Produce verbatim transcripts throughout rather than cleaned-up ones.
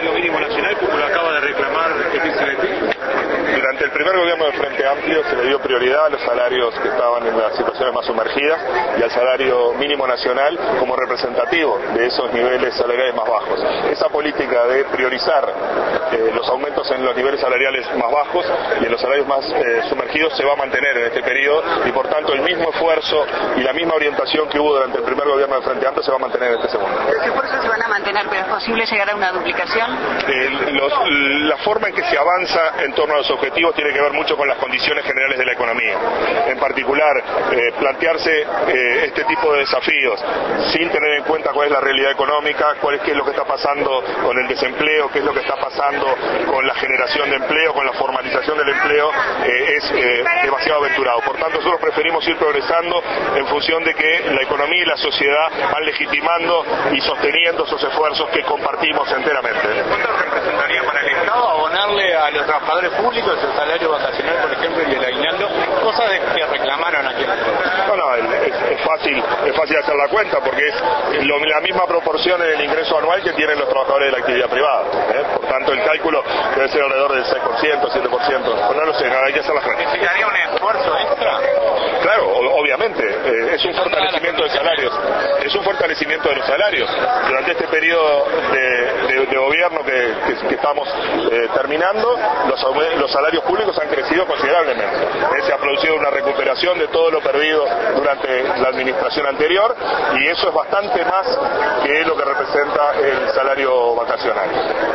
salario mínimo nacional, como lo acaba de reclamar el vicepresidente? Durante el primer gobierno del Frente Amplio se le dio prioridad a los salarios que estaban en las situaciones más sumergidas y al salario mínimo nacional como representativo de esos niveles salariales más bajos. Esa política de priorizar eh, los aumentos en los niveles salariales más bajos y en los salarios más eh, sumergidos se va a mantener en este periodo y por tanto el mismo esfuerzo y la misma orientación que hubo durante el primer gobierno del Frente Amplio se va a mantener en este segundo. Los esfuerzos se van a mantener, pero ¿es posible llegar a una duplicación? Eh, los, la forma en que se avanza en torno a los objetivos tiene que ver mucho con las condiciones generales de la economía. En particular, eh, plantearse eh, este tipo de desafíos sin tener en cuenta cuál es la realidad económica, cuál es, qué es lo que está pasando con el desempleo, qué es lo que está pasando con la generación de empleo, con la formalización del empleo, eh, es eh, demasiado aventurado. Por tanto, nosotros preferimos ir progresando en función de que la economía y la sociedad van legitimando y sosteniendo esos esfuerzos que compartimos enteramente. ¿Cuánto representaría para el Estado abonarle a los trabajadores públicos el salario vacacional, por ejemplo, y el aguinaldo? Cosas de que reclamaron aquí en la ciudad. No, no, es, es fácil es fácil hacer la cuenta porque es lo, la misma proporción en el ingreso anual que tienen los trabajadores de la actividad privada. ¿eh? Por tanto, el cálculo debe ser alrededor del seis por ciento, siete por ciento. Pues no lo sé, no, hay que hacer la cuenta. ¿Necesitaría un esfuerzo extra? Claro, obviamente, eh, es un fortalecimiento de salarios, es un fortalecimiento de los salarios. Durante este periodo de, de, de gobierno que, que, que estamos eh, terminando, los, los salarios públicos han crecido considerablemente. Eh, se ha producido una recuperación de todo lo perdido durante la administración anterior y eso es bastante más que lo que representa el salario vacacional.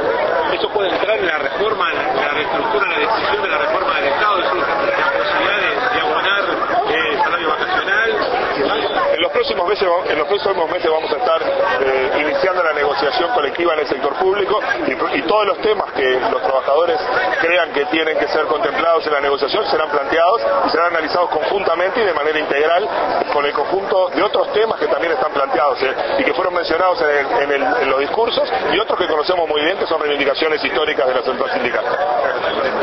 ¿Eso puede entrar en la reforma, en la reestructura, en la decisión de la reforma del Estado? Es decir, la posibilidad de, de abonar eh, salario vacacional. En los próximos meses, en los próximos meses vamos a estar eh, iniciando la negociación colectiva en el sector público y, y todos los temas que los trabajadores crean que tienen que ser contemplados en la negociación serán planteados y serán analizados conjuntamente y de manera integral con el conjunto de otros temas que también están planteados eh, y que fueron mencionados en, el, en, el, en los discursos y otros que conocemos muy bien que son reivindicaciones históricas de la central sindical.